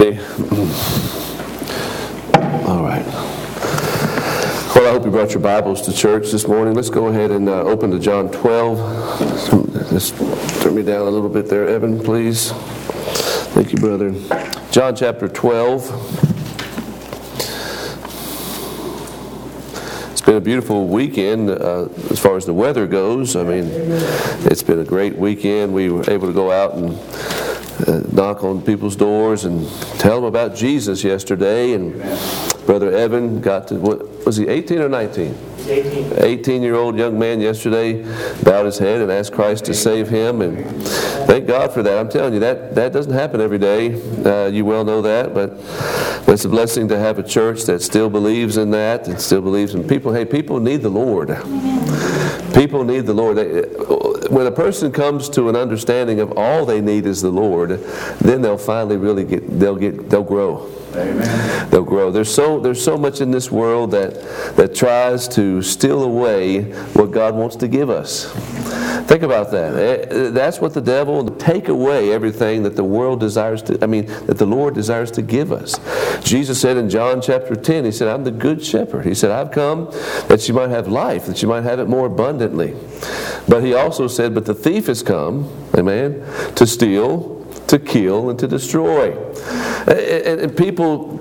All right. Well, I hope you brought your Bibles to church this morning. Let's go ahead and open to John 12. Just turn me down a little bit there, Evan, please. Thank you, brother. John chapter 12. It's been a beautiful weekend as far as the weather goes. I mean, it's been a great weekend. We were able to go out and knock on people's doors and tell them about Jesus yesterday. And Brother Evan got to, what was he, 18 or 19? 18-year-old young man yesterday bowed his head and asked Christ to save him, and thank God for that. I'm telling you, that doesn't happen every day. You well know that, but it's a blessing to have a church that still believes in that, and still believes in people. Hey, people need the Lord. People need the Lord. When a person comes to an understanding of all they need is the Lord, then they'll finally really they'll grow. Amen. They'll grow. There's so much in this world that tries to steal away what God wants to give us. Think about that. That's what the devil take away everything that the world desires to. That the Lord desires to give us. Jesus said in John chapter 10, He said, "I'm the good shepherd." He said, "I've come that you might have life, that you might have it more abundantly." But He also said, "But the thief has come, amen, to steal, to kill, and to destroy." And people,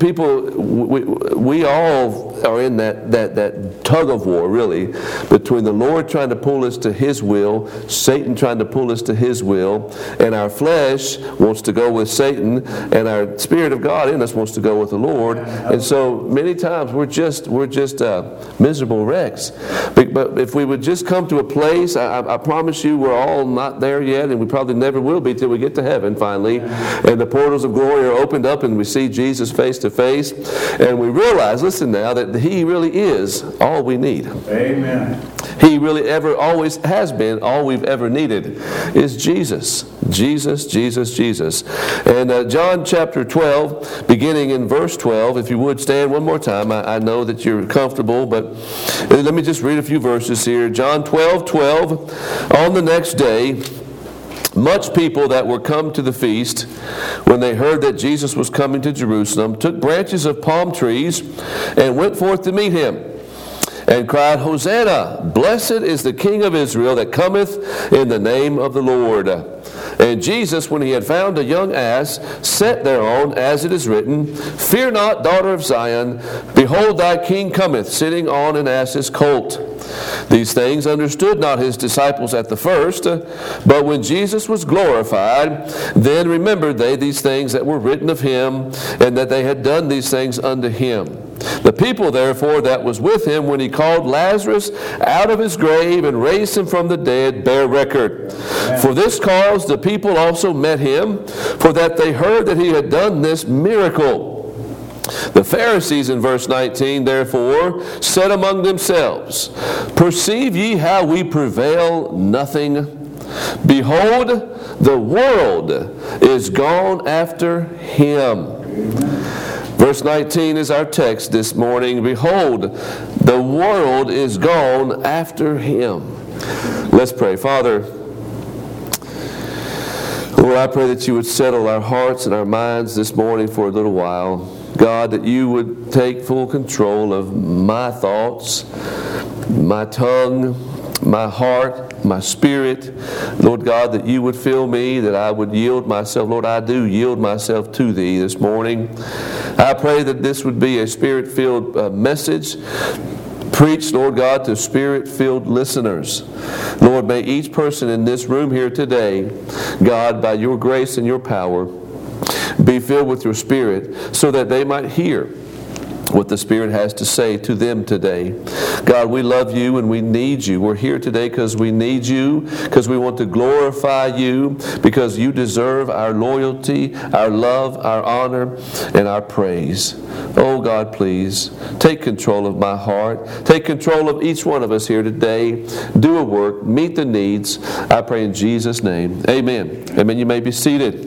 we all are in that tug of war, really, between the Lord trying to pull us to His will, Satan trying to pull us to his will, and our flesh wants to go with Satan, and our Spirit of God in us wants to go with the Lord. And so many times we're just miserable wrecks. But if we would just come to a place, I promise you, we're all not there yet, and we probably never will be till we get to heaven finally, and the portals of glory are opened up and we see Jesus face to face, and we realize, listen now, that He really is all we need. Amen. He really always has been all we've ever needed is Jesus. Jesus, Jesus, Jesus. And John chapter 12, beginning in verse 12, if you would stand one more time. I know that you're comfortable, but let me just read a few verses here. John 12:12. On the next day, much people that were come to the feast, when they heard that Jesus was coming to Jerusalem, took branches of palm trees and went forth to meet Him, and cried, "Hosanna! Blessed is the King of Israel that cometh in the name of the Lord." And Jesus, when He had found a young ass, sat thereon, as it is written, "Fear not, daughter of Zion, behold thy King cometh, sitting on an ass's colt." These things understood not His disciples at the first, but when Jesus was glorified, then remembered they these things that were written of Him, and that they had done these things unto Him. The people therefore that was with Him, when He called Lazarus out of his grave and raised him from the dead, bear record. For this cause the people also met Him, for that they heard that He had done this miracle. The Pharisees, in verse 19, therefore, said among themselves, "Perceive ye how we prevail nothing? Behold, the world is gone after Him." Verse 19 is our text this morning. Behold, the world is gone after Him. Let's pray. Father, Lord, I pray that You would settle our hearts and our minds this morning for a little while. God, that You would take full control of my thoughts, my tongue, my heart, my spirit. Lord God, that You would fill me, that I would yield myself. Lord, I do yield myself to Thee this morning. I pray that this would be a Spirit-filled message preached, Lord God, to Spirit-filled listeners. Lord, may each person in this room here today, God, by Your grace and Your power, be filled with Your Spirit so that they might hear what the Spirit has to say to them today. God, we love You and we need You. We're here today because we need You, because we want to glorify You, because You deserve our loyalty, our love, our honor, and our praise. Oh God, please take control of my heart. Take control of each one of us here today. Do a work. Meet the needs. I pray in Jesus' name. Amen. Amen. You may be seated.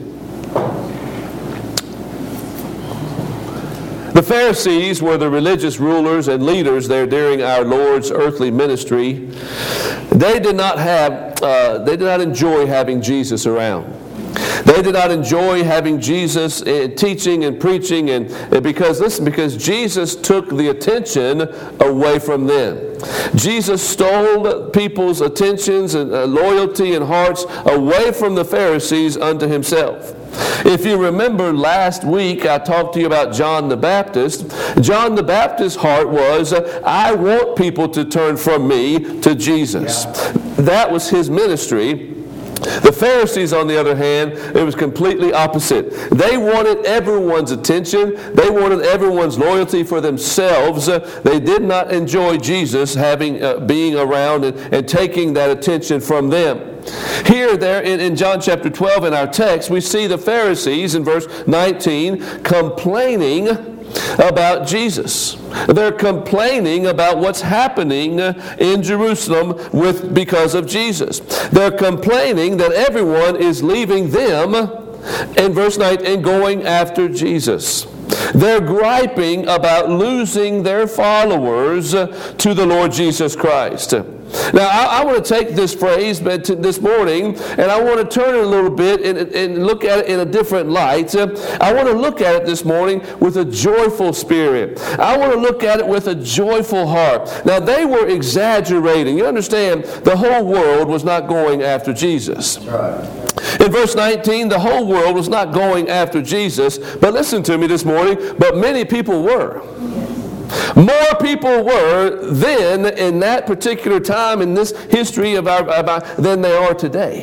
The Pharisees were the religious rulers and leaders there during our Lord's earthly ministry. They did not enjoy having Jesus around. They did not enjoy having Jesus teaching and preaching, and because Jesus took the attention away from them. Jesus stole people's attentions and loyalty and hearts away from the Pharisees unto himself. If you remember last week, I talked to you about John the Baptist. John the Baptist's heart was, I want people to turn from me to Jesus. That was his ministry. The Pharisees, on the other hand, it was completely opposite. They wanted everyone's attention. They wanted everyone's loyalty for themselves. They did not enjoy Jesus being around and taking that attention from them. Here, there, in John chapter 12 in our text, we see the Pharisees in verse 19 complaining about Jesus. They're complaining about what's happening in Jerusalem because of Jesus. They're complaining that everyone is leaving them in verse 9 and going after Jesus. They're griping about losing their followers to the Lord Jesus Christ. Now, I want to take this phrase this morning, and I want to turn it a little bit and look at it in a different light. I want to look at it this morning with a joyful spirit. I want to look at it with a joyful heart. Now, they were exaggerating. You understand, the whole world was not going after Jesus. That's right. In verse 19, the whole world was not going after Jesus, but listen to me this morning, but many people were. More people were then in that particular time in this history of our than they are today.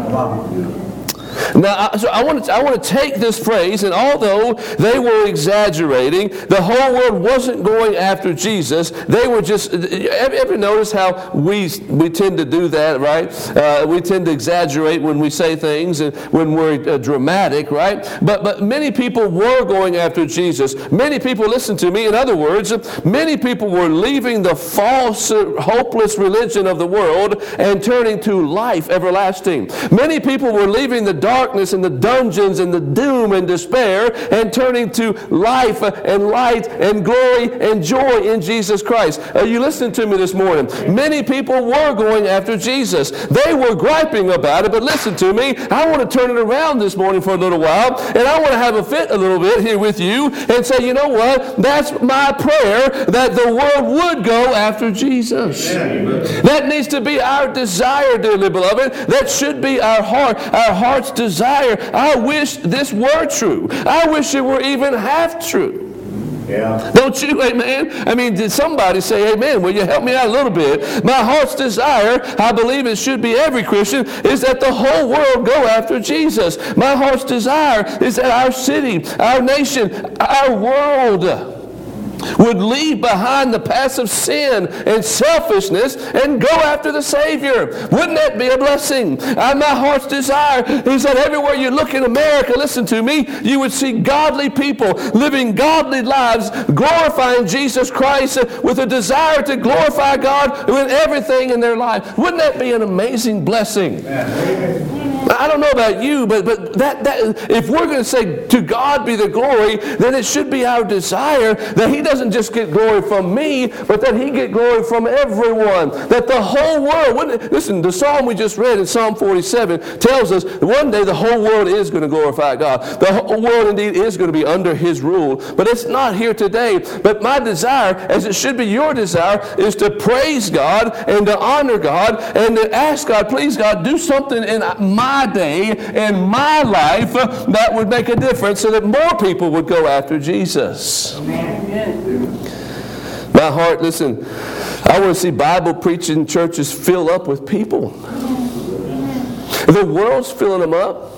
Now, so I want to take this phrase, and although they were exaggerating, the whole world wasn't going after Jesus. They were just, ever notice how we tend to do that, right? We tend to exaggerate when we say things and when we're dramatic, right? But many people were going after Jesus. Many people, listen to me, in other words, many people were leaving the false, hopeless religion of the world and turning to life everlasting. Many people were leaving the darkness and the dungeons and the doom and despair and turning to life and light and glory and joy in Jesus Christ. Are you listening to me this morning? Many people were going after Jesus. They were griping about it, but listen to me. I want to turn it around this morning for a little while, and I want to have a fit a little bit here with you and say, you know what? That's my prayer, that the world would go after Jesus. That needs to be our desire, dearly beloved. That should be our heart's desire. I wish this were true. I wish it were even half true. Yeah. Don't you, amen? I mean, did somebody say, amen? Will you help me out a little bit? My heart's desire, I believe it should be every Christian, is that the whole world go after Jesus. My heart's desire is that our city, our nation, our world would leave behind the past of sin and selfishness and go after the Savior. Wouldn't that be a blessing? My heart's desire is that everywhere you look in America, listen to me, you would see godly people living godly lives, glorifying Jesus Christ with a desire to glorify God in everything in their life. Wouldn't that be an amazing blessing? I don't know about you, but that if we're going to say to God be the glory, then it should be our desire that He doesn't just get glory from me, but that He get glory from everyone. That the whole world, listen, the psalm we just read in Psalm 47 tells us that one day the whole world is going to glorify God. The whole world indeed is going to be under His rule, but it's not here today. But my desire, as it should be your desire, is to praise God and to honor God and to ask God, please God, do something in my day, in my life, that would make a difference so that more people would go after Jesus. Amen. My heart, listen, I want to see Bible preaching churches fill up with people. The world's filling them up.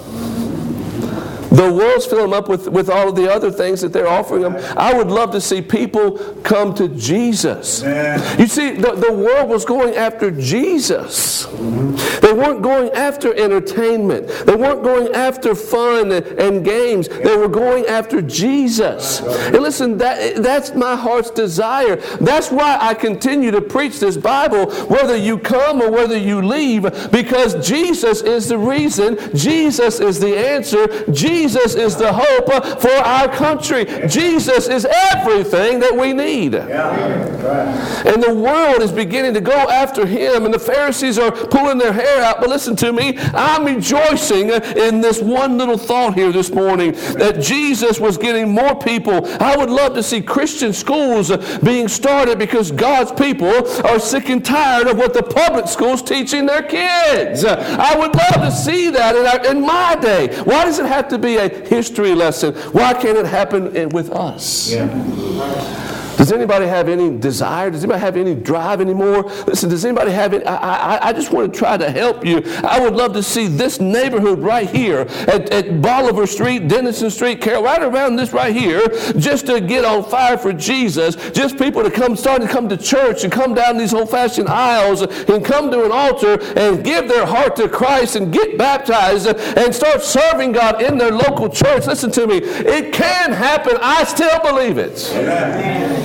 The world's filling them up with all of the other things that they're offering them. I would love to see people come to Jesus. You see, the world was going after Jesus. They weren't going after entertainment. They weren't going after fun and games. They were going after Jesus. And listen, that's my heart's desire. That's why I continue to preach this Bible, whether you come or whether you leave, because Jesus is the reason. Jesus is the answer. Jesus Jesus is the hope for our country. Jesus is everything that we need. And the world is beginning to go after him, and the Pharisees are pulling their hair out. But listen to me, I'm rejoicing in this one little thought here this morning, that Jesus was getting more people. I would love to see Christian schools being started because God's people are sick and tired of what the public schools teaching their kids. I would love to see that in my day. Why does it have to be a history lesson? Why can't it happen with us? Does anybody have any desire? Does anybody have any drive anymore? Listen, does anybody have it? I just want to try to help you. I would love to see this neighborhood right here at Bolivar Street, Dennison Street, Carroll, right around this right here, just to get on fire for Jesus. Just people to start to come to church and come down these old-fashioned aisles and come to an altar and give their heart to Christ and get baptized and start serving God in their local church. Listen to me. It can happen. I still believe it. Amen.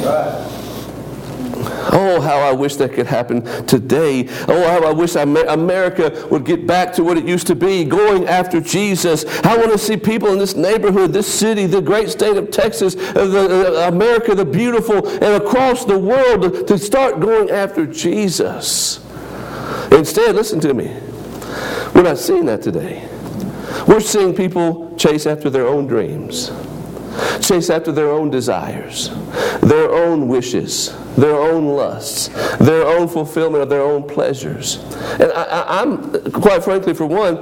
Oh, how I wish that could happen today. Oh, how I wish America would get back to what it used to be, going after Jesus. I want to see people in this neighborhood, this city, the great state of Texas, America, the beautiful, and across the world to start going after Jesus. Instead, listen to me, we're not seeing that today. We're seeing people chase after their own dreams, chase after their own desires, their own wishes, their own lusts, their own fulfillment of their own pleasures. And I'm quite frankly, for one,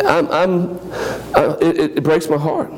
it breaks my heart.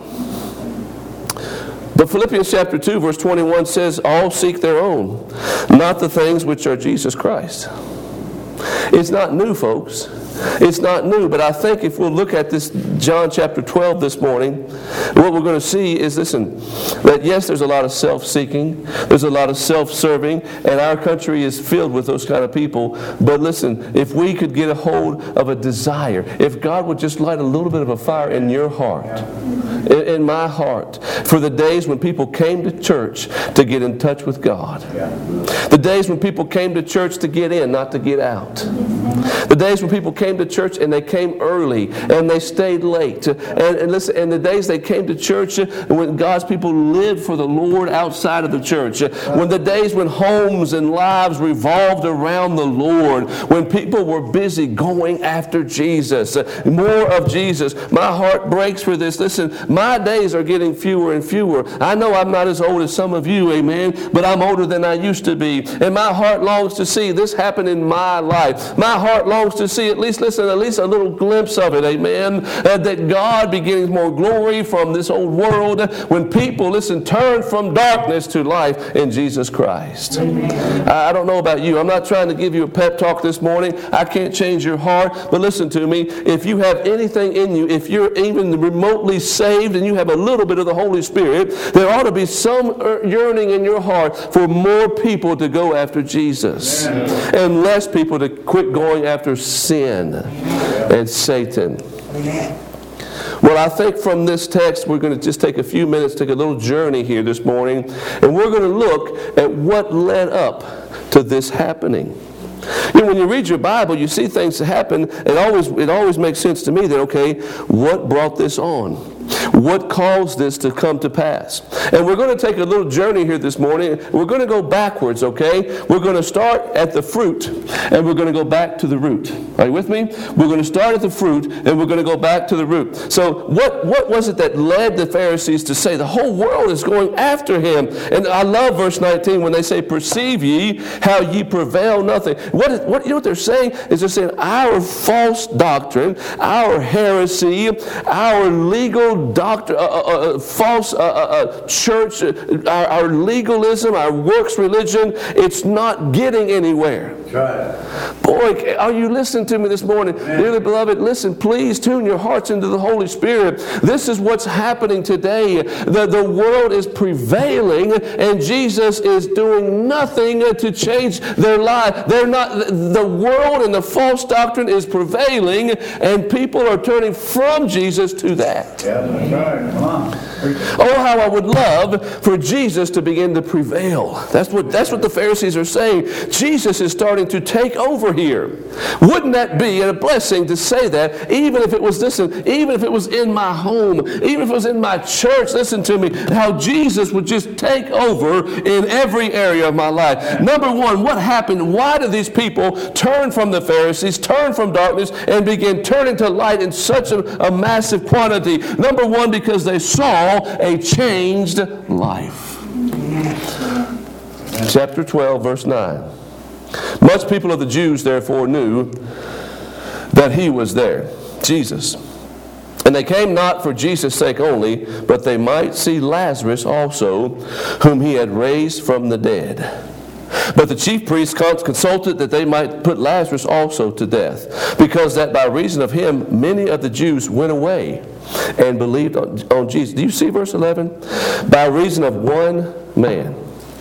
But Philippians chapter 2, verse 21 says, all seek their own, not the things which are Jesus Christ. It's not new, folks. It's not new, but I think if we'll look at this John chapter 12 this morning, what we're going to see is, listen, that yes, there's a lot of self-seeking, there's a lot of self-serving, and our country is filled with those kind of people. But listen, if we could get a hold of a desire, if God would just light a little bit of a fire in your heart, in my heart, for the days when people came to church to get in touch with God. The days when people came to church to get in, not to get out. The days when people came to church and they came early and they stayed late. And listen, and the days they came to church when God's people lived for the Lord outside of the church. When the days when homes and lives revolved around the Lord. When people were busy going after Jesus. More of Jesus. My heart breaks for this. Listen, my days are getting fewer and fewer. I know I'm not as old as some of you, amen, but I'm older than I used to be. And my heart longs to see this happen in my life. My heart longs to see at least a little glimpse of it, amen, that God be getting more glory from this old world when people, listen, turn from darkness to life in Jesus Christ. I don't know about you. I'm not trying to give you a pep talk this morning. I can't change your heart, but listen to me. If you have anything in you, if you're even remotely saved and you have a little bit of the Holy Spirit, there ought to be some yearning in your heart for more people to go after Jesus and less people to quit going after sin and Satan. Well, I think from this text, we're going to just take a few minutes, take a little journey here this morning, and we're going to look at what led up to this happening. You know, when you read your Bible, you see things happen, it always makes sense to me that, okay, what brought this on? What caused this to come to pass? And we're going to take a little journey here this morning. We're going to go backwards, okay? We're going to start at the fruit, and we're going to go back to the root. Are you with me? We're going to start at the fruit, and we're going to go back to the root. So what was it that led the Pharisees to say the whole world is going after him? And I love verse 19 when they say, perceive ye how ye prevail nothing. You know what they're saying? Is they're saying our false doctrine, our heresy, our legal false church, our legalism, our works religion, it's not getting anywhere. Boy, are you listening to me this morning? Dearly beloved, listen, please tune your hearts into the Holy Spirit. This is what's happening today. The world is prevailing, and Jesus is doing nothing to change their life. The world and the false doctrine is prevailing, and people are turning from Jesus to that. Yeah, that's right. Come on. Oh, how I would love for Jesus to begin to prevail. That's what the Pharisees are saying. Jesus is starting to take over here. Wouldn't that be a blessing to say that, even if it was, listen, even if it was in my home, even if it was in my church, listen to me, how Jesus would just take over in every area of my life. Number one, what happened? Why did these people turn from the Pharisees, turn from darkness, and begin turning to light in such a massive quantity? Number one, because they saw a changed life. Chapter 12, verse 9. Much people of the Jews therefore knew that he was there, Jesus. And they came not for Jesus' sake only, but they might see Lazarus also, whom he had raised from the dead. But the chief priests consulted that they might put Lazarus also to death, because that by reason of him many of the Jews went away and believed on Jesus. Do you see verse 11? By reason of one man.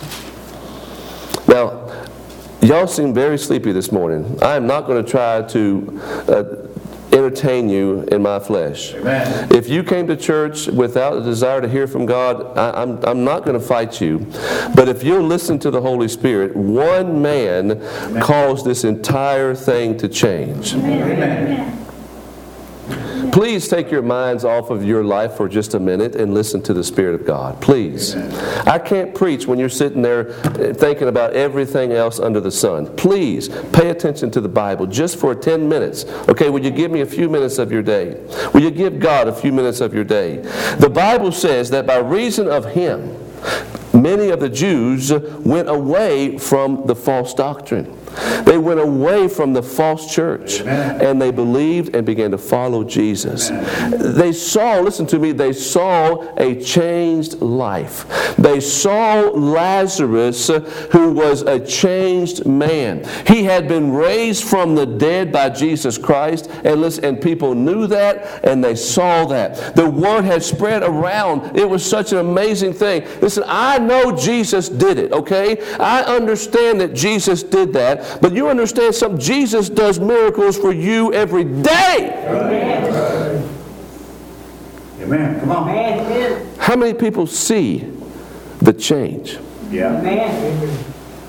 Now, y'all seem very sleepy this morning. I am not going to try to entertain you in my flesh. Amen. If you came to church without a desire to hear from God, I'm not going to fight you. But if you'll listen to the Holy Spirit, one man caused this entire thing to change. Amen. Please take your minds off of your life for just a minute and listen to the Spirit of God. Please. I can't preach when you're sitting there thinking about everything else under the sun. Please pay attention to the Bible just for 10 minutes. Okay, will you give me a few minutes of your day? Will you give God a few minutes of your day? The Bible says that by reason of him, many of the Jews went away from the false doctrine. They went away from the false church. Amen. And they believed and began to follow Jesus. Amen. They saw, listen to me, they saw a changed life. They saw Lazarus, who was a changed man. He had been raised from the dead by Jesus Christ, and listen, and people knew that and they saw that. The word had spread around. It was such an amazing thing. Listen, I know Jesus did it, okay? I understand that Jesus did that. But you understand something? Jesus does miracles for you every day. Amen. Amen. Come on. Amen. How many people see the change? Yeah. Amen.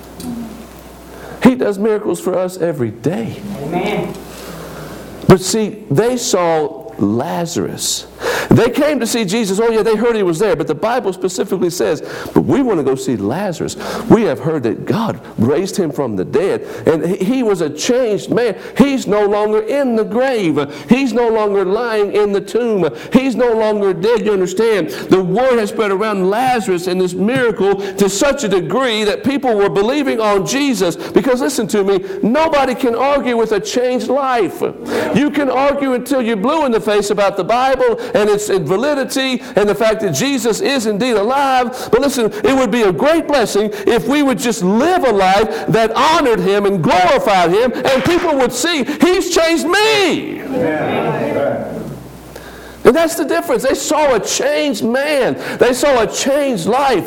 He does miracles for us every day. Amen. But see, they saw Lazarus. They came to see Jesus. Oh yeah, they heard he was there. But the Bible specifically says, but we want to go see Lazarus. We have heard that God raised him from the dead. And he was a changed man. He's no longer in the grave. He's no longer lying in the tomb. He's no longer dead. You understand? The word has spread around Lazarus and this miracle to such a degree that people were believing on Jesus. Because listen to me, nobody can argue with a changed life. You can argue until you're blue in the face about the Bible and its validity and the fact that Jesus is indeed alive. But listen, it would be a great blessing if we would just live a life that honored him and glorified him, and people would see, he's changed me. Yeah. And that's the difference. They saw a changed man. They saw a changed life.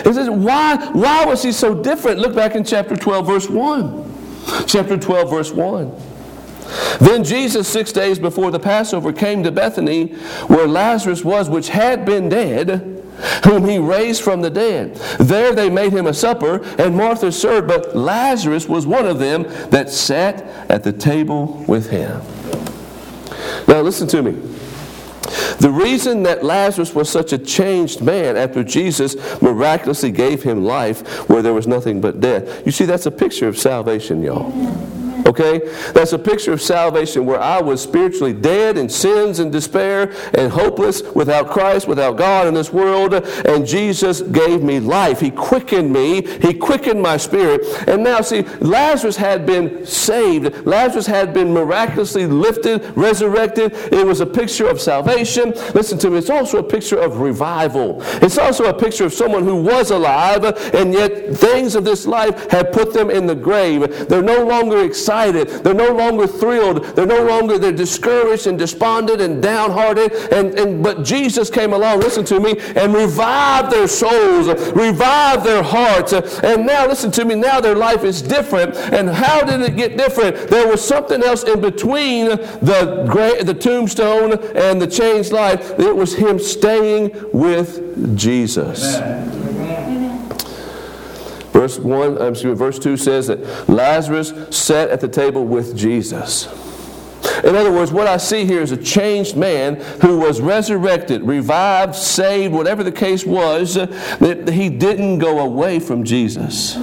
Why was he so different? Look back in chapter 12, verse 1. Chapter 12, verse 1. Then Jesus, 6 days before the Passover, came to Bethany, where Lazarus was, which had been dead, whom he raised from the dead. There they made him a supper, and Martha served, but Lazarus was one of them that sat at the table with him. Now listen to me. The reason that Lazarus was such a changed man after Jesus miraculously gave him life where there was nothing but death. You see, that's a picture of salvation, y'all. Okay? That's a picture of salvation where I was spiritually dead in sins and despair and hopeless without Christ, without God in this world, and Jesus gave me life. He quickened me. He quickened my spirit. And now, see, Lazarus had been saved. Lazarus had been miraculously lifted, resurrected. It was a picture of salvation. Listen to me. It's also a picture of revival. It's also a picture of someone who was alive, and yet things of this life had put them in the grave. They're no longer excited excited. They're no longer thrilled. They're discouraged and despondent and downhearted. But Jesus came along, listen to me, and revived their souls, revived their hearts. And now, listen to me, now their life is different. And how did it get different? There was something else in between the tombstone and the changed life. It was him staying with Jesus. Verse 2 says that Lazarus sat at the table with Jesus. In other words, what I see here is a changed man who was resurrected, revived, saved, whatever the case was, that he didn't go away from Jesus.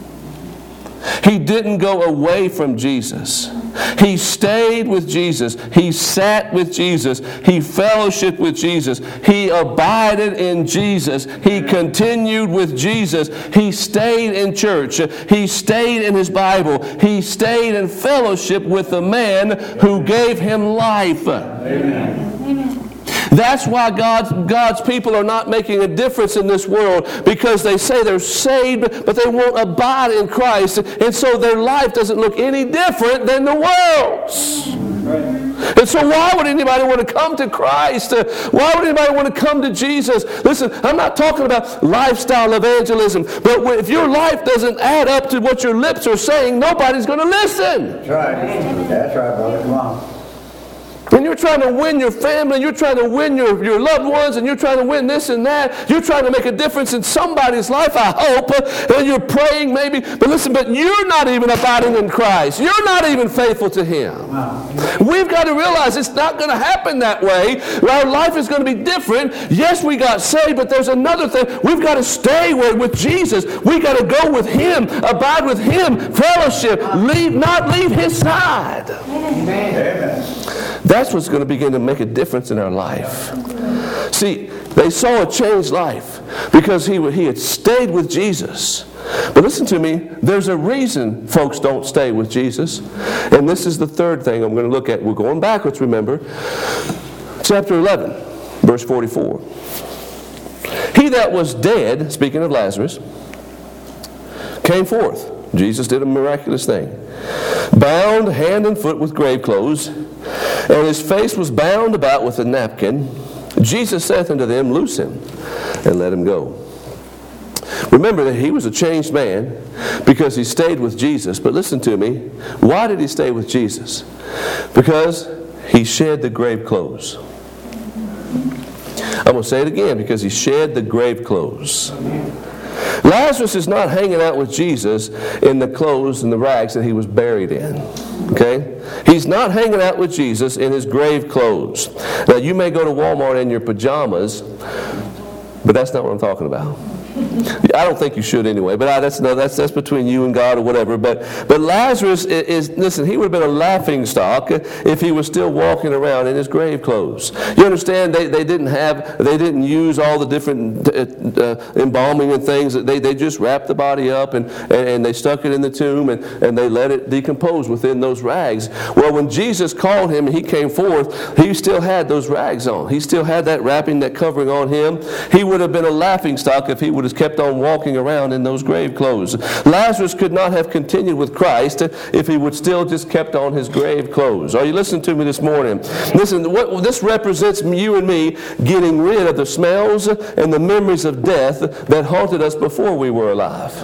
He didn't go away from Jesus. He stayed with Jesus. He sat with Jesus. He fellowshiped with Jesus. He abided in Jesus. He continued with Jesus. He stayed in church. He stayed in his Bible. He stayed in fellowship with the man who gave him life. Amen. That's why God's people are not making a difference in this world, because they say they're saved, but they won't abide in Christ. And so their life doesn't look any different than the world's. And so why would anybody want to come to Christ? Why would anybody want to come to Jesus? Listen, I'm not talking about lifestyle evangelism, but if your life doesn't add up to what your lips are saying, nobody's going to listen. That's right. That's right, brother. Come on. And you're trying to win your family, you're trying to win your loved ones, and you're trying to win this and that. You're trying to make a difference in somebody's life, I hope. And you're praying maybe. But listen, but you're not even abiding in Christ. You're not even faithful to Him. We've got to realize it's not going to happen that way. Our life is going to be different. Yes, we got saved, but there's another thing. We've got to stay with Jesus. We've got to go with Him, abide with Him, fellowship, not leave His side. Amen. That's what's going to begin to make a difference in our life. See, they saw a changed life because he had stayed with Jesus. But listen to me, there's a reason folks don't stay with Jesus. And this is the third thing I'm going to look at. We're going backwards, remember. Chapter 11, verse 44. He that was dead, speaking of Lazarus, came forth. Jesus did a miraculous thing. Bound hand and foot with grave clothes, and his face was bound about with a napkin. Jesus saith unto them, Loose him, and let him go. Remember that he was a changed man because he stayed with Jesus. But listen to me, why did he stay with Jesus? Because he shed the grave clothes. I'm going to say it again, because he shed the grave clothes. Lazarus is not hanging out with Jesus in the clothes and the rags that he was buried in. Okay? He's not hanging out with Jesus in his grave clothes. Now, you may go to Walmart in your pajamas, but that's not what I'm talking about. I don't think you should anyway, but that's between you and God or whatever. But Lazarus listen, he would have been a laughing stock if he was still walking around in his grave clothes. You understand? They didn't use all the different embalming and things. They just wrapped the body up and they stuck it in the tomb and they let it decompose within those rags. Well, when Jesus called him and he came forth, he still had those rags on. He still had that wrapping, that covering on him. He would have been a laughing stock if he would have kept on walking around in those grave clothes. Lazarus could not have continued with Christ if he would still just kept on his grave clothes. Are you listening to me this morning? Listen, what this represents you and me getting rid of the smells and the memories of death that haunted us before we were alive.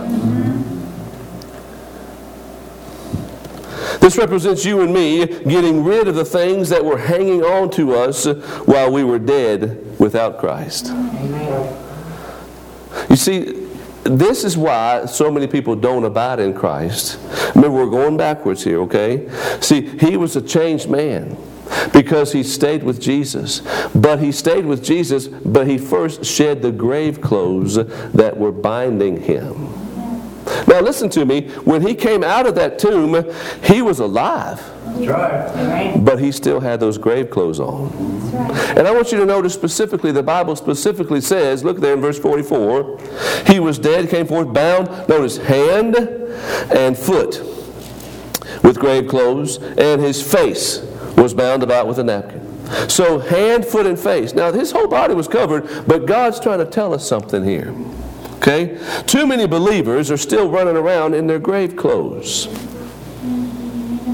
This represents you and me getting rid of the things that were hanging on to us while we were dead without Christ. Amen. You see, this is why so many people don't abide in Christ. Remember, we're going backwards here, okay? See, he was a changed man because he stayed with Jesus. But he stayed with Jesus, but he first shed the grave clothes that were binding him. Now listen to me, when he came out of that tomb, he was alive. That's right. But he still had those grave clothes on. That's right. And I want you to notice specifically, the Bible specifically says, look there in verse 44, he was dead, came forth bound, notice, hand and foot with grave clothes, and his face was bound about with a napkin. So hand, foot, and face. Now his whole body was covered, but God's trying to tell us something here. Okay? Too many believers are still running around in their grave clothes.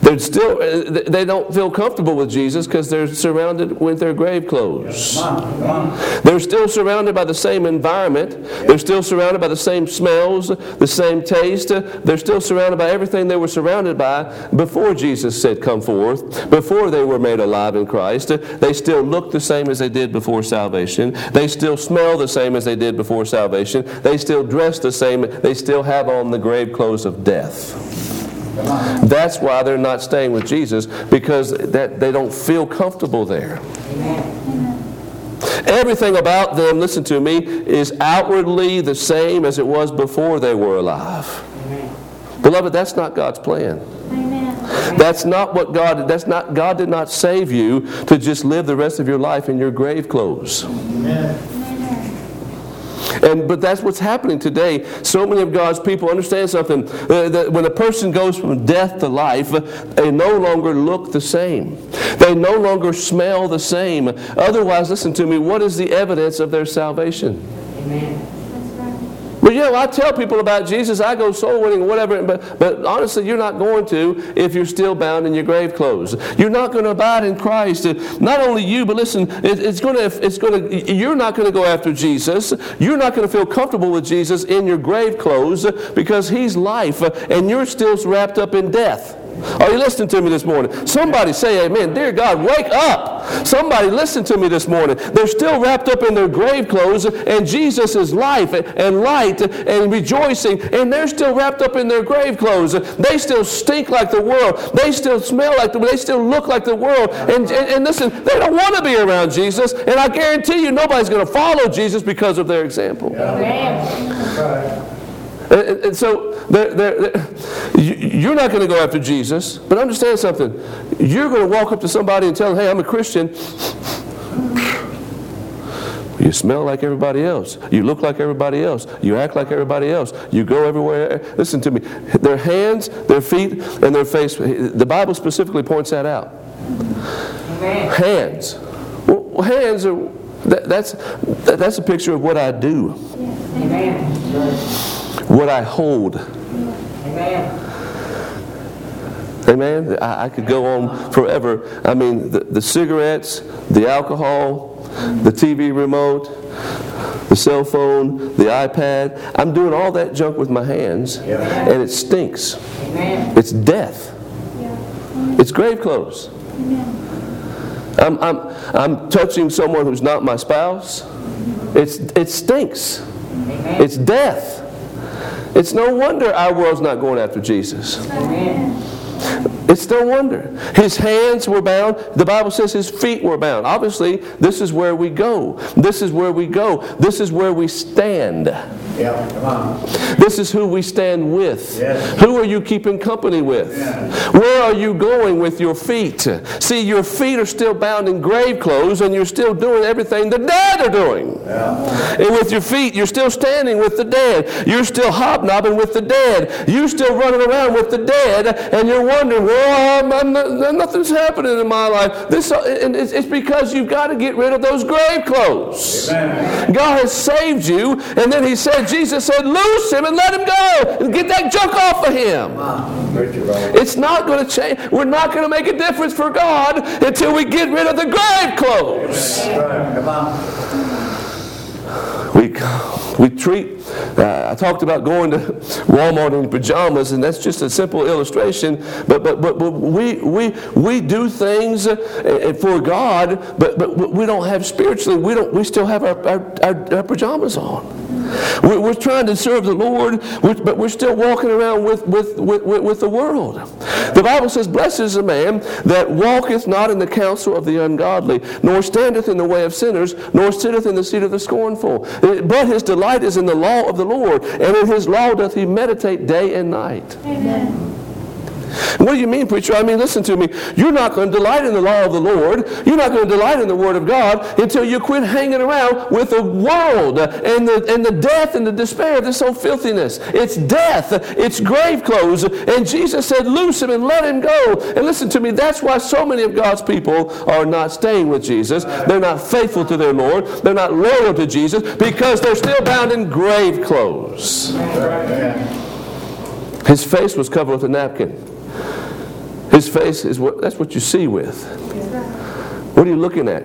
They don't feel comfortable with Jesus because they're surrounded with their grave clothes. Come on. They're still surrounded by the same environment. They're still surrounded by the same smells, the same taste. They're still surrounded by everything they were surrounded by before Jesus said, "Come forth," before they were made alive in Christ. They still look the same as they did before salvation. They still smell the same as they did before salvation. They still dress the same. They still have on the grave clothes of death. That's why they're not staying with Jesus, because they don't feel comfortable there. Amen. Everything about them, listen to me, is outwardly the same as it was before they were alive. Amen. Beloved, that's not God's plan. Amen. That's not what God did not save you to just live the rest of your life in your grave clothes. But that's what's happening today. So many of God's people understand something. That when a person goes from death to life, they no longer look the same. They no longer smell the same. Otherwise, listen to me, what is the evidence of their salvation? Amen. Well, I tell people about Jesus. I go soul winning, whatever. But honestly, you're not going to if you're still bound in your grave clothes. You're not going to abide in Christ. Not only you, but listen, you're not going to go after Jesus. You're not going to feel comfortable with Jesus in your grave clothes because He's life, and you're still wrapped up in death. Are you listening to me this morning? Somebody say amen. Dear God, wake up. Somebody listen to me this morning. They're still wrapped up in their grave clothes, and Jesus is life and light and rejoicing, and they're still wrapped up in their grave clothes. They still stink like the world. They still smell like they still look like the world. And listen, they don't want to be around Jesus, and I guarantee you nobody's going to follow Jesus because of their example. Amen. And so you're not going to go after Jesus, but understand something. You're going to walk up to somebody and tell them, "Hey, I'm a Christian." You smell like everybody else. You look like everybody else. You act like everybody else. You go everywhere. Listen to me. Their hands, their feet, and their face. The Bible specifically points that out. Amen. Hands. Well, hands are. That's a picture of what I do. Amen. What I hold. Amen. Amen? I could go on forever. I mean, the cigarettes, the alcohol, the TV remote, the cell phone, the iPad. I'm doing all that junk with my hands, and it stinks. Amen. It's death. It's grave clothes. I'm touching someone who's not my spouse. It stinks. Amen. It's death. It's no wonder our world's not going after Jesus. Amen. It's no wonder. His hands were bound. The Bible says his feet were bound. Obviously, this is where we go. This is where we go. This is where we stand. Yeah, come on. This is who we stand with. Yes. Who are you keeping company with? Yeah. Where are you going with your feet? See, your feet are still bound in grave clothes, and you're still doing everything the dead are doing. Yeah. And with your feet, you're still standing with the dead. You're still hobnobbing with the dead. You're still running around with the dead, and you're wondering, well, nothing's happening in my life. And it's because you've got to get rid of those grave clothes. Amen. God has saved you, and then Jesus said, loose him and let him go, and get that junk off of him. Come on. Preacher, brother. It's not going to change. We're not going to make a difference for God until we get rid of the grave clothes. That's right. Come on. We treat, I talked about going to Walmart in pajamas, and that's just a simple illustration, but we do things for God, but we don't have spiritually, we still have our pajamas on. We're trying to serve the Lord, but we're still walking around with the world. The Bible says, blessed is the man that walketh not in the counsel of the ungodly, nor standeth in the way of sinners, nor sitteth in the seat of the scornful. But his delight is in the law of the Lord, and in his law doth he meditate day and night. Amen. What do you mean, preacher? I mean, listen to me. You're not going to delight in the law of the Lord. You're not going to delight in the Word of God until you quit hanging around with the world and the death and the despair of this old filthiness. It's death. It's grave clothes. And Jesus said, loose him and let him go. And listen to me. That's why so many of God's people are not staying with Jesus. They're not faithful to their Lord. They're not loyal to Jesus because they're still bound in grave clothes. His face was covered with a napkin. His face is that's what you see with. What are you looking at?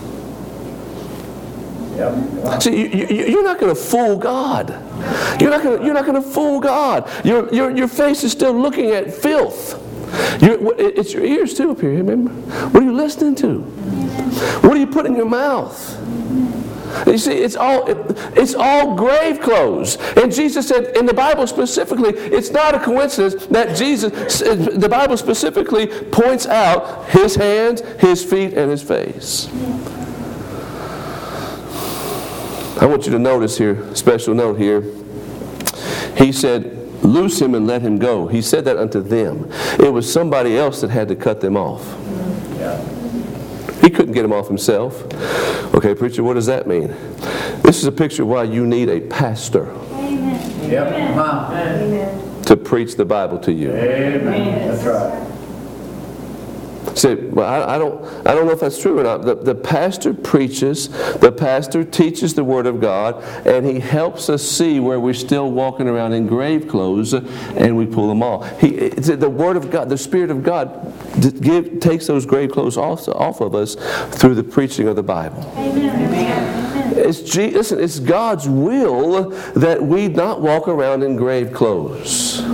Yep. Come on. See, you're not going to fool God. You're not going to fool God. Your face is still looking at filth. It's your ears too up here, remember? What are you listening to? What do you put in your mouth? You see, it's all grave clothes. And Jesus said, in the Bible specifically, it's not a coincidence that the Bible specifically points out his hands, his feet, and his face. I want you to notice here, special note here. He said, loose him and let him go. He said that unto them. It was somebody else that had to cut them off. Yeah. He couldn't get them off himself. Okay, preacher, what does that mean? This is a picture of why you need a pastor Yep. Come on. to preach the Bible to you. Amen. That's right. Say, well, I don't know if that's true or not. The pastor preaches, the pastor teaches the Word of God, and he helps us see where we're still walking around in grave clothes, and we pull them off. The Word of God, the Spirit of God, takes those grave clothes off of us through the preaching of the Bible. Amen. Listen, it's God's will that we not walk around in grave clothes.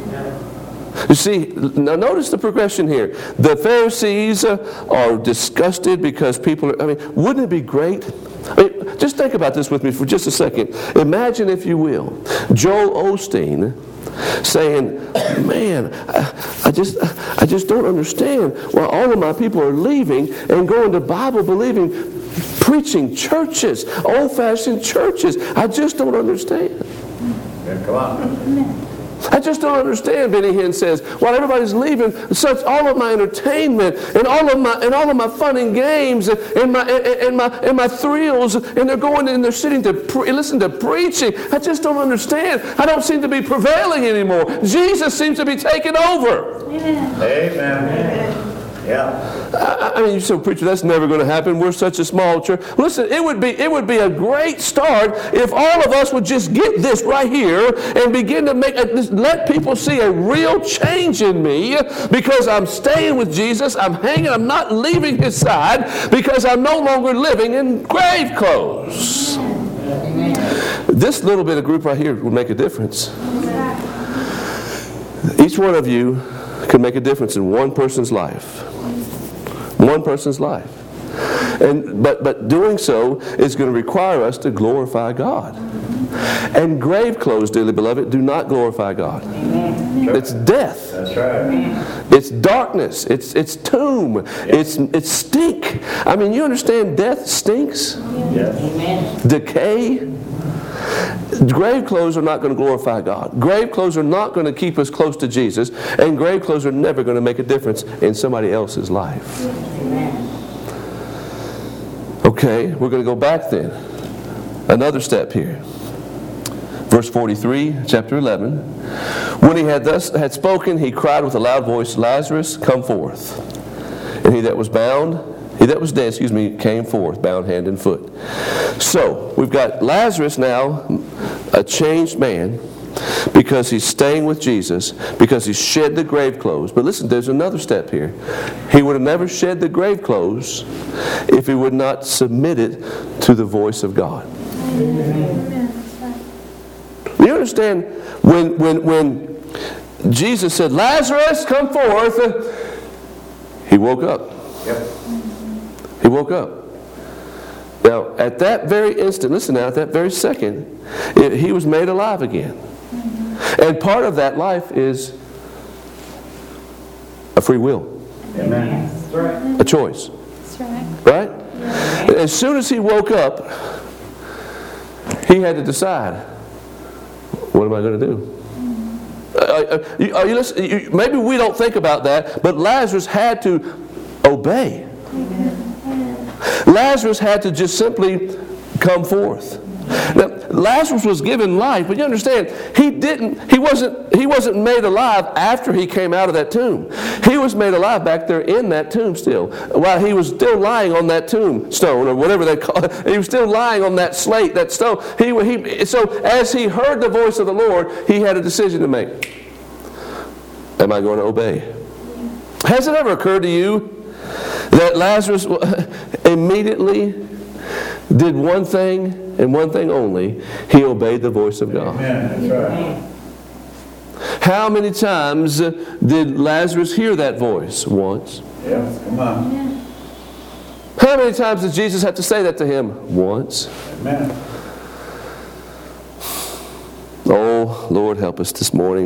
You see, now notice the progression here. The Pharisees are disgusted because wouldn't it be great? Just think about this with me for just a second. Imagine, if you will, Joel Osteen saying, man, I just don't understand why all of my people are leaving and going to Bible-believing, preaching churches, old-fashioned churches. I just don't understand. Yeah, come on. I just don't understand, Benny Hinn says, while everybody's leaving, all of my entertainment and all of my fun and games and my thrills, and they're going and they're sitting to listen to preaching. I just don't understand. I don't seem to be prevailing anymore. Jesus seems to be taking over. Amen. Yeah. You say, preacher, that's never going to happen. We're such a small church. Listen, it would be a great start if all of us would just get this right here and begin to let people see a real change in me, because I'm staying with Jesus. I'm not leaving his side, because I'm no longer living in grave clothes. This little bit of group right here will make a difference. Each one of you can make a difference in one person's life. One person's life. But doing so is going to require us to glorify God. And grave clothes, dearly beloved, do not glorify God. It's death. That's right. It's darkness. It's tomb. It's stink. You understand death stinks? Yes. Decay. Grave clothes are not going to glorify God. Grave clothes are not going to keep us close to Jesus. And grave clothes are never going to make a difference in somebody else's life. Okay, we're going to go back then. Another step here. Verse 43, chapter 11. When he had spoken, he cried with a loud voice, Lazarus, come forth. And he that was dead, came forth, bound hand and foot. So, we've got Lazarus now, a changed man, because he's staying with Jesus, because he's shed the grave clothes. But listen, there's another step here. He would have never shed the grave clothes if he would not submit it to the voice of God. You understand, when Jesus said, Lazarus, come forth, he woke up. Yep. He woke up. Now, at that very instant, listen now, at that very second, he was made alive again. And part of that life is a free will. Amen. That's right. A choice. That's right. Right? As soon as he woke up, he had to decide, what am I going to do? Are you listening? Maybe we don't think about that, but Lazarus had to obey. Lazarus had to just simply come forth. Now, Lazarus was given life, but you understand, he wasn't made alive after he came out of that tomb. He was made alive back there in that tomb still. While he was still lying on that tombstone, or whatever they call it, he was still lying on that slate, that stone. So as he heard the voice of the Lord, he had a decision to make. Am I going to obey? Has it ever occurred to you that Lazarus immediately did one thing and one thing only? He obeyed the voice of God. Amen. That's right. How many times did Lazarus hear that voice? Once. Yeah, come on. How many times did Jesus have to say that to him? Once. Amen. Oh, Lord, help us this morning.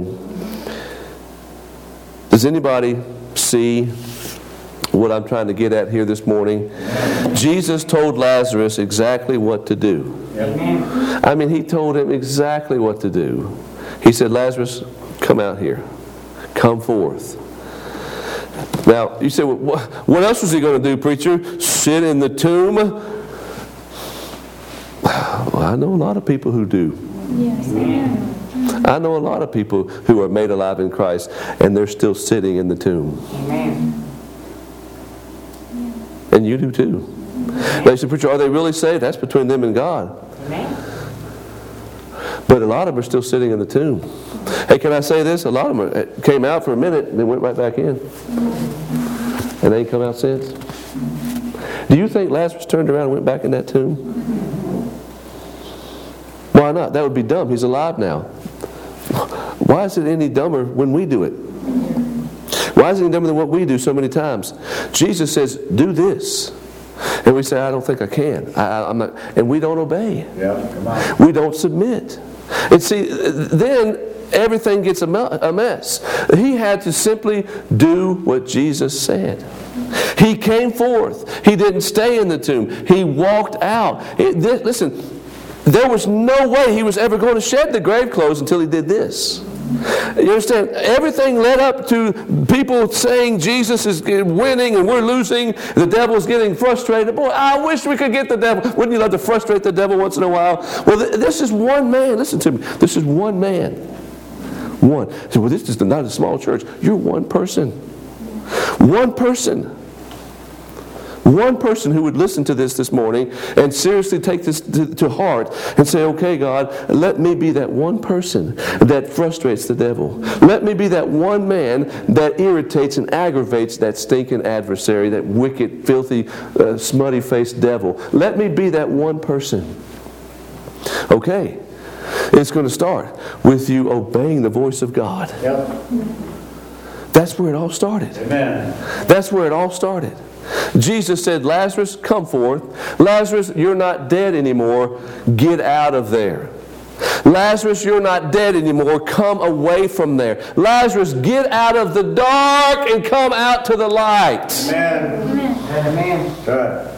Does anybody see what I'm trying to get at here this morning? Jesus told Lazarus exactly what to do. Yep. I mean, he told him exactly what to do. He said, Lazarus, come out here. Come forth. Now, you say, well, what else was he going to do, preacher? Sit in the tomb? Well, I know a lot of people who do. Yes. Amen. I know a lot of people who are made alive in Christ, and they're still sitting in the tomb. Amen. And you do too. Now you say, preacher, are they really saved? That's between them and God. Amen. But a lot of them are still sitting in the tomb. Hey, can I say this? A lot of them came out for a minute and then went right back in. And they ain't come out since. Do you think Lazarus turned around and went back in that tomb? Why not? That would be dumb. He's alive now. Why is it any dumber when we do it? Why is it any dumber than what we do so many times? Jesus says, do this. And we say, I don't think I can. I'm not. And we don't obey. Yeah, come on. We don't submit. And see, then everything gets a mess. He had to simply do what Jesus said. He came forth. He didn't stay in the tomb. He walked out. Listen, there was no way he was ever going to shed the grave clothes until he did this. You understand? Everything led up to people saying Jesus is winning and we're losing. The devil's getting frustrated. Boy, I wish we could get the devil. Wouldn't you love to frustrate the devil once in a while? Well, this is one man. Listen to me. This is one man. One. So, well, this is not a small church. You're one person. One person. One person who would listen to this morning and seriously take this to heart and say, okay, God, let me be that one person that frustrates the devil. Let me be that one man that irritates and aggravates that stinking adversary, that wicked, filthy, smutty-faced devil. Let me be that one person. Okay. It's going to start with you obeying the voice of God. Yep. That's where it all started. Amen. That's where it all started. Jesus said, Lazarus, come forth. Lazarus, you're not dead anymore. Get out of there. Lazarus, you're not dead anymore. Come away from there. Lazarus, get out of the dark and come out to the light. Amen. Amen. Good.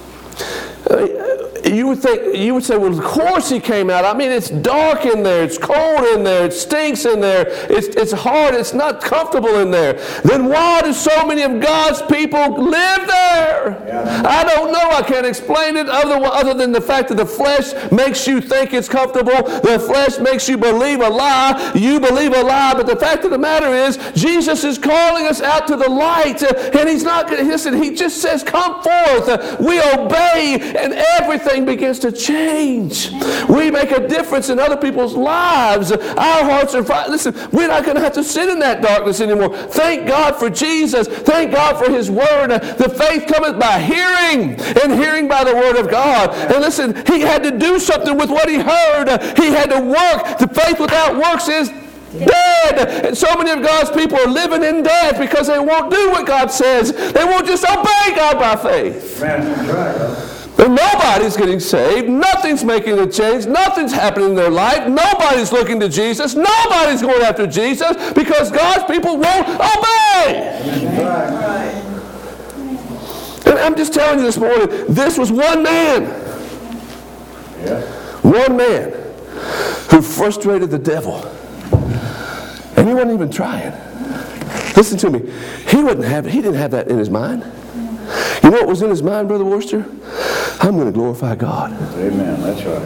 You would say, well, of course he came out. I mean, it's dark in there. It's cold in there. It stinks in there. It's hard. It's not comfortable in there. Then why do so many of God's people live there? Yeah. I don't know. I can't explain it other than the fact that the flesh makes you think it's comfortable. The flesh makes you believe a lie. You believe a lie. But the fact of the matter is, Jesus is calling us out to the light. And he's not going to listen. He just says, come forth. We obey, and everything begins to change. We make a difference in other people's lives. Our hearts are fine. Listen, we're not going to have to sit in that darkness anymore. Thank God for Jesus. Thank God for His Word. The faith cometh by hearing, and hearing by the Word of God. And listen, he had to do something with what he heard. He had to work. The faith without works is dead. And so many of God's people are living in death because they won't do what God says. They won't just obey God by faith. Amen. Right. And nobody's getting saved. Nothing's making a change. Nothing's happening in their life. Nobody's looking to Jesus. Nobody's going after Jesus because God's people won't obey. Right. And I'm just telling you this morning, this was one man. Yeah. One man who frustrated the devil. And he wasn't even trying. Listen to me. He didn't have that in his mind. You know what was in his mind, Brother Worcester? I'm going to glorify God. Amen. That's right.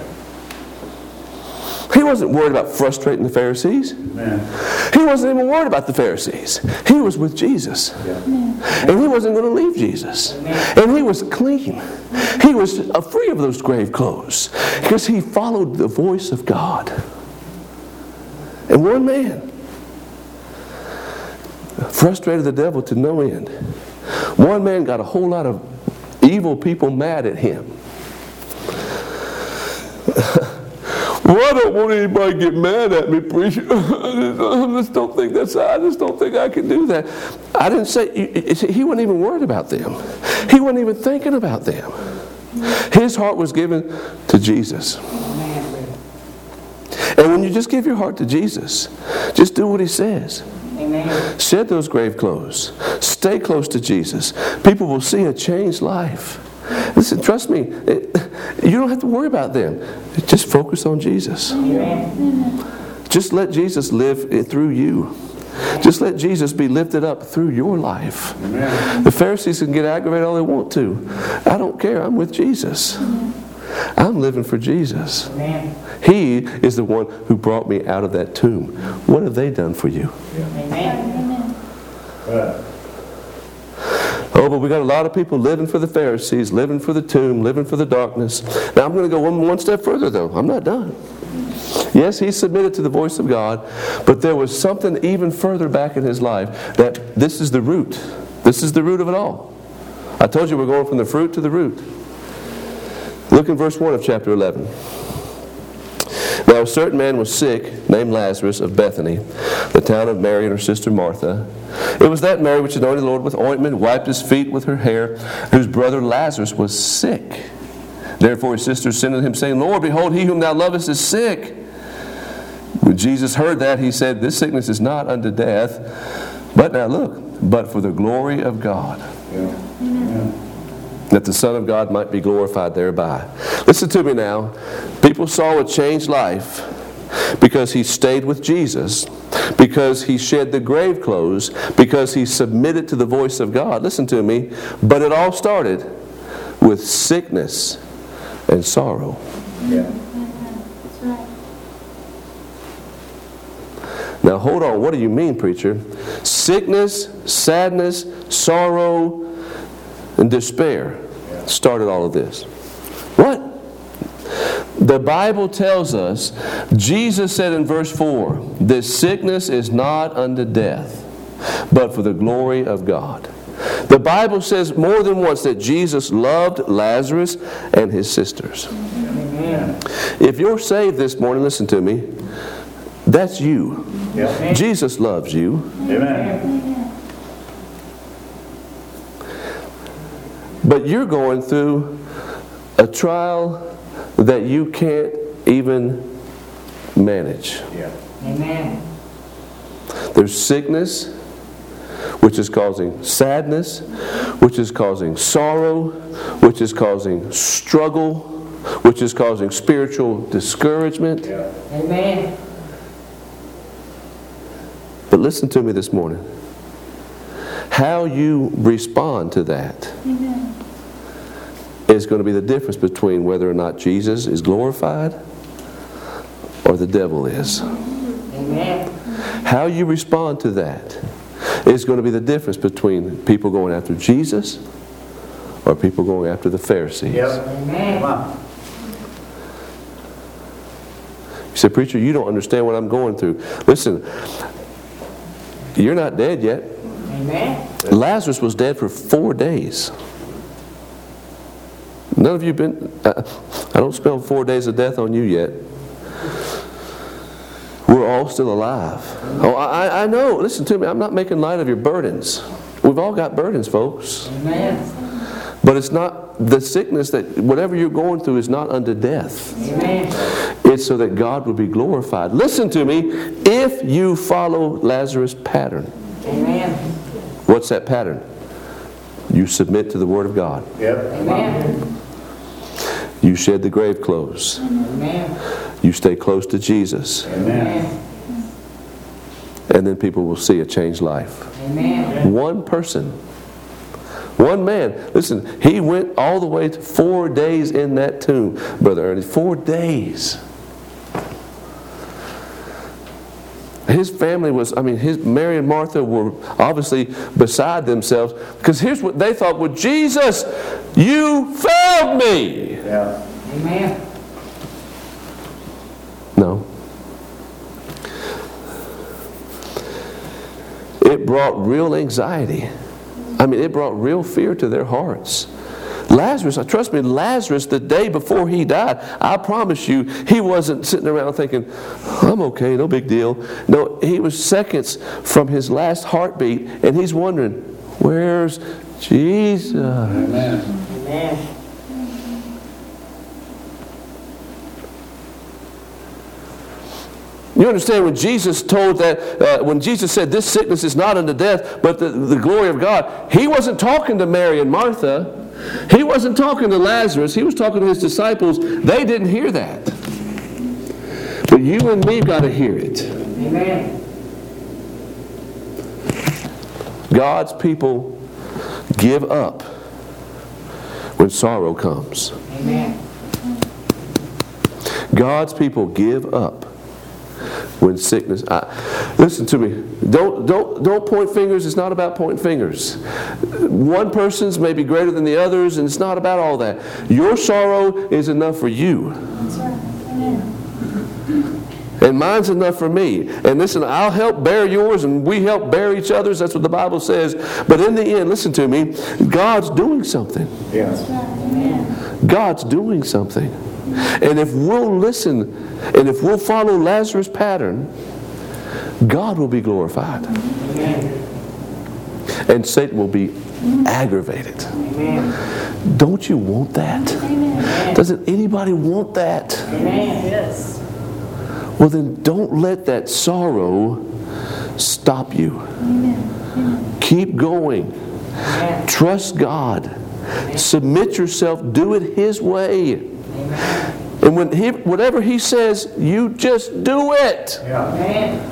He wasn't worried about frustrating the Pharisees. Amen. He wasn't even worried about the Pharisees. He was with Jesus. Yeah. And he wasn't going to leave Jesus. And he was clean. He was free of those grave clothes because he followed the voice of God. And one man. frustrated the devil to no end. One man got a whole lot of evil people mad at him. Well, I don't want anybody to get mad at me, preacher. I just don't think I can do that. I didn't say, he wasn't even worried about them. He wasn't even thinking about them. His heart was given to Jesus. And when you just give your heart to Jesus, just do what he says. Amen. Shed those grave clothes. Stay close to Jesus. People will see a changed life. Listen, trust me, you don't have to worry about them. Just focus on Jesus. Amen. Just let Jesus live through you. Just let Jesus be lifted up through your life. Amen. The Pharisees can get aggravated all they want to. I don't care. I'm with Jesus. I'm living for Jesus. Amen. He is the one who brought me out of that tomb. What have they done for you? Amen. Right. Oh, but we got a lot of people living for the Pharisees, living for the tomb, living for the darkness. Now I'm going to go one step further, though. I'm not done. Yes, he submitted to the voice of God, but there was something even further back in his life that this is the root. This is the root of it all. I told you we're going from the fruit to the root. Look in verse 1 of chapter 11. Now a certain man was sick, named Lazarus, of Bethany, the town of Mary and her sister Martha. It was that Mary which anointed the Lord with ointment, wiped his feet with her hair, whose brother Lazarus was sick. Therefore his sisters sent to him, saying, Lord, behold, he whom thou lovest is sick. When Jesus heard that, he said, This sickness is not unto death, but now look, but for the glory of God. Yeah. That the Son of God might be glorified thereby. Listen to me now. People saw a changed life because he stayed with Jesus, because he shed the grave clothes, because he submitted to the voice of God. Listen to me. But it all started with sickness and sorrow. Yeah. That's right. Now hold on. What do you mean, preacher? Sickness, sadness, sorrow, and despair started all of this. What? The Bible tells us, Jesus said in verse 4, This sickness is not unto death, but for the glory of God. The Bible says more than once that Jesus loved Lazarus and his sisters. Amen. If you're saved this morning, listen to me, that's you. Yeah. Jesus loves you. Amen. But you're going through a trial that you can't even manage. Yeah. Amen. There's sickness, which is causing sadness, which is causing sorrow, which is causing struggle, which is causing spiritual discouragement. Yeah. Amen. But listen to me this morning. How you respond to that is going to be the difference between whether or not Jesus is glorified or the devil is. Amen. How you respond to that is going to be the difference between people going after Jesus or people going after the Pharisees. Yep. Amen. Come on. You say, preacher, you don't understand what I'm going through. Listen, you're not dead yet. Amen. Lazarus was dead for 4 days. None of you been, I don't spell 4 days of death on you yet. We're all still alive. Oh, I know. Listen to me. I'm not making light of your burdens. We've all got burdens, folks. Amen. But it's not the sickness that, whatever you're going through is not unto death. Amen. It's so that God will be glorified. Listen to me. If you follow Lazarus' pattern, Amen. what's that pattern? You submit to the Word of God. Yep. Amen. You shed the grave clothes. Amen. You stay close to Jesus. Amen. And then people will see a changed life. Amen. One person. One man. Listen, he went all the way to 4 days in that tomb, Brother Ernie. 4 days. His family was, Mary and Martha were obviously beside themselves, because here's what they thought: well, Jesus, you failed me. Yeah. Amen. No. It brought real anxiety. I mean, it brought real fear to their hearts. Lazarus, trust me, Lazarus, the day before he died, I promise you, he wasn't sitting around thinking, I'm okay, no big deal. No, he was seconds from his last heartbeat, and he's wondering, where's Jesus? Amen. Amen. You understand when Jesus told that, when Jesus said this sickness is not unto death, but the glory of God, he wasn't talking to Mary and Martha. He wasn't talking to Lazarus. He was talking to his disciples. They didn't hear that. But you and me got to hear it. Amen. God's people give up when sorrow comes. Amen. God's people give up when sickness. Listen to me. Don't point fingers. It's not about pointing fingers. One person's may be greater than the others, and it's not about all that. Your sorrow is enough for you. That's right. Amen. And mine's enough for me. And listen, I'll help bear yours, and we help bear each other's. That's what the Bible says. But in the end, listen to me, God's doing something. Yes. That's right. Amen. God's doing something. And if we'll listen, and if we'll follow Lazarus' pattern, God will be glorified. Amen. And Satan will be aggravated. Amen. Don't you want that? Amen. Doesn't anybody want that? Amen. Yes. Well, then don't let that sorrow stop you. Amen. Keep going. Amen. Trust God. Submit yourself. Do it His way. Amen. And whatever He says, you just do it. Yeah. Amen.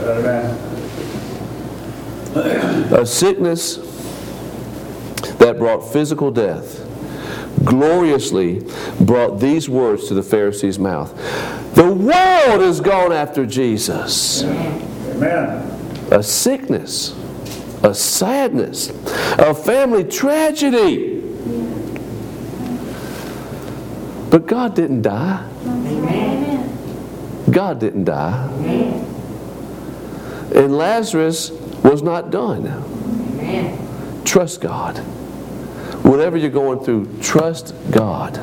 Amen. A sickness that brought physical death gloriously brought these words to the Pharisees' mouth. The world has gone after Jesus. Amen. A sickness, a sadness, a family tragedy. But God didn't die. Amen. God didn't die. And Lazarus was not done. Amen. Trust God. Whatever you're going through, trust God.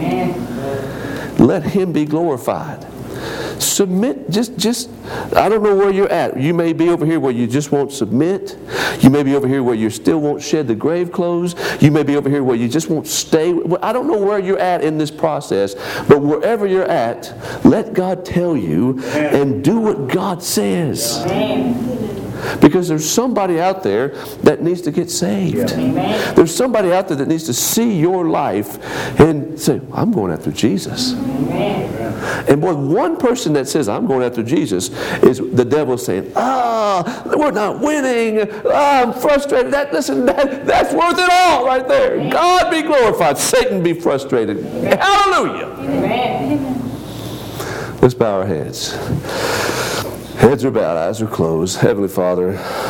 Amen. Let Him be glorified. Submit, just I don't know where you're at. You may be over here where you just won't submit. You may be over here where you still won't shed the grave clothes. You may be over here where you just won't stay. I don't know where you're at in this process, but wherever you're at, let God tell you and do what God says. Amen. Because there's somebody out there that needs to get saved. Amen. There's somebody out there that needs to see your life and say, I'm going after Jesus. Amen. And boy, one person that says, I'm going after Jesus, is the devil saying, we're not winning. I'm frustrated. That's worth it all right there. God be glorified. Satan be frustrated. Hallelujah. Amen. Let's bow our heads. Heads are bowed, eyes are closed. Heavenly Father,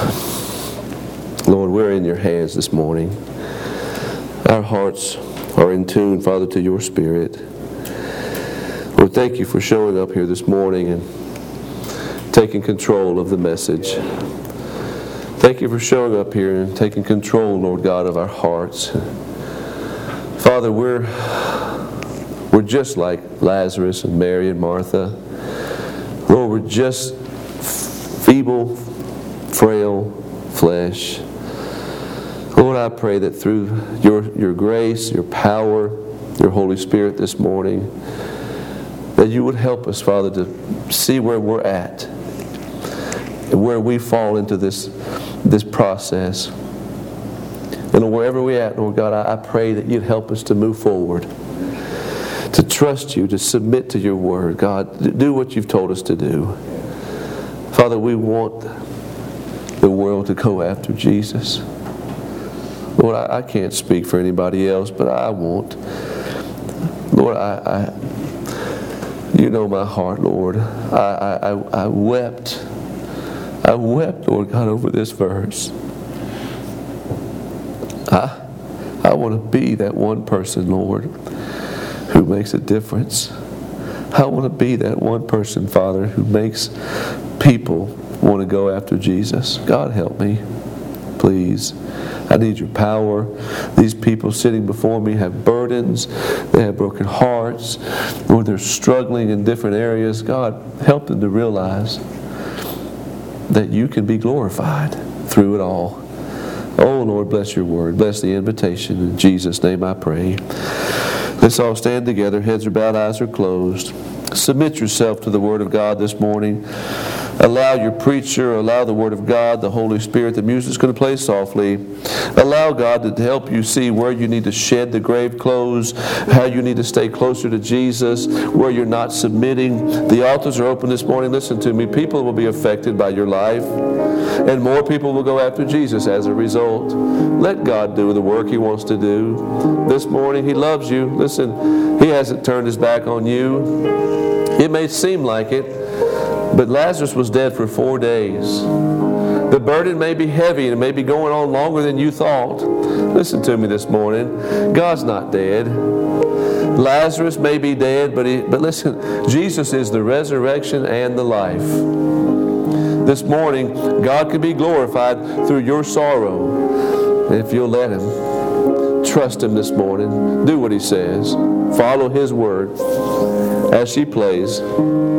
Lord, we're in your hands this morning. Our hearts are in tune, Father, to your Spirit. Lord, thank you for showing up here this morning and taking control of the message. Thank you for showing up here and taking control, Lord God, of our hearts. Father, we're just like Lazarus and Mary and Martha. Lord, we're just feeble, frail flesh. Lord, I pray that through your grace, your power, your Holy Spirit this morning, that you would help us, Father, to see where we're at and where we fall into this process. And wherever we're at, Lord God, I pray that you'd help us to move forward, to trust you, to submit to your word. God, to do what you've told us to do. Father, we want the world to go after Jesus. Lord, I can't speak for anybody else, but I want. Lord, you know my heart, Lord. I wept. I wept, Lord God, over this verse. I want to be that one person, Lord, who makes a difference. I want to be that one person, Father, who makes people want to go after Jesus. God, help me, please. I need your power. These people sitting before me have burdens. They have broken hearts, or they're struggling in different areas. God, help them to realize that you can be glorified through it all. Oh, Lord, bless your word. Bless the invitation. In Jesus' name I pray. Let's all stand together. Heads are bowed, eyes are closed. Submit yourself to the Word of God this morning. Allow your preacher, allow the Word of God, the Holy Spirit, the music's going to play softly. Allow God to help you see where you need to shed the grave clothes, how you need to stay closer to Jesus, where you're not submitting. The altars are open this morning. Listen to me. People will be affected by your life, and more people will go after Jesus as a result. Let God do the work He wants to do. This morning, He loves you. Listen, He hasn't turned His back on you. It may seem like it, but Lazarus was dead for 4 days. The burden may be heavy and it may be going on longer than you thought. Listen to me this morning. God's not dead. Lazarus may be dead, but listen, Jesus is the resurrection and the life. This morning, God can be glorified through your sorrow if you'll let Him. Trust Him this morning. Do what He says. Follow His word as she plays.